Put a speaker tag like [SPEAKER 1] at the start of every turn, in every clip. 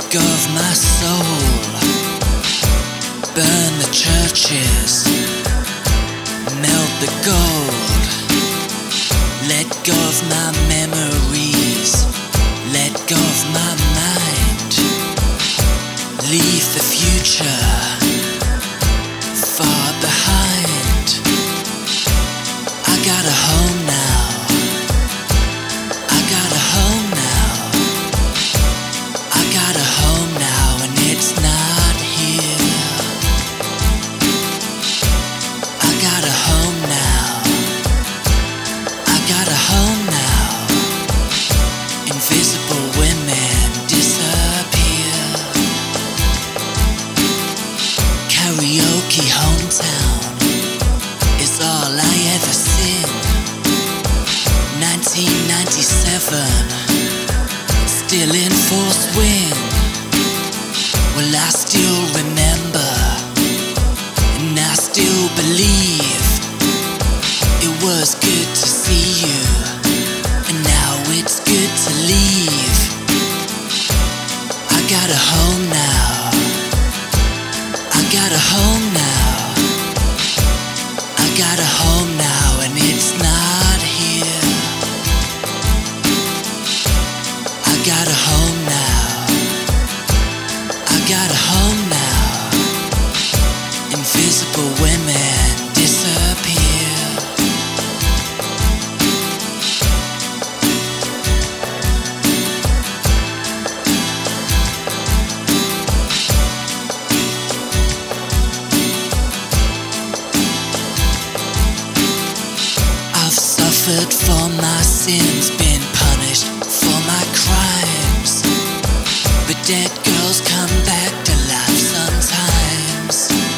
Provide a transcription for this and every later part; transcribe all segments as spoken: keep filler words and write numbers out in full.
[SPEAKER 1] of my soul, burn the churches, melt the gold. Let go of my memories, let go of my mind. Leave the future far behind. I got a home now, I got a home now, I got a home now, and it's not here. I got a home now, I got a home now. Invisible women disappear. Karaoke hometown is all I ever sing. nineteen ninety-seven, still in full swing. Well, I still remember, and I still believe. It was good to see you, and now it's good to leave. I got a home now, I got a home now, I got a home now, and it's not here. I got a home now, I got a home now. Invisible women disappear. Suffered for my sins, been punished for my crimes. But dead girls come back to life sometimes.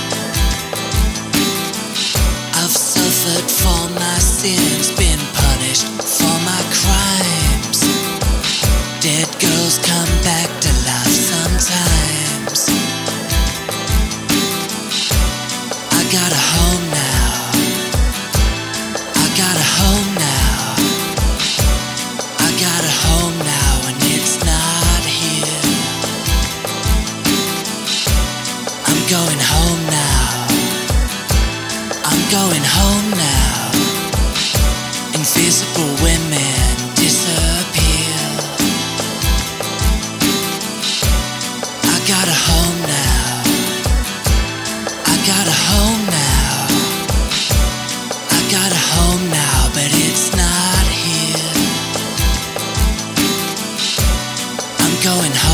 [SPEAKER 1] I've suffered for my sins, been punished for my crimes. Dead girls come back to life sometimes. I got a home now, I got a home now, I got a home now, and it's not here. I'm going home now, I'm going home now. Invisible women disappear. I got a home now, I got a home now, I got a home now, but it's not here. I'm going home.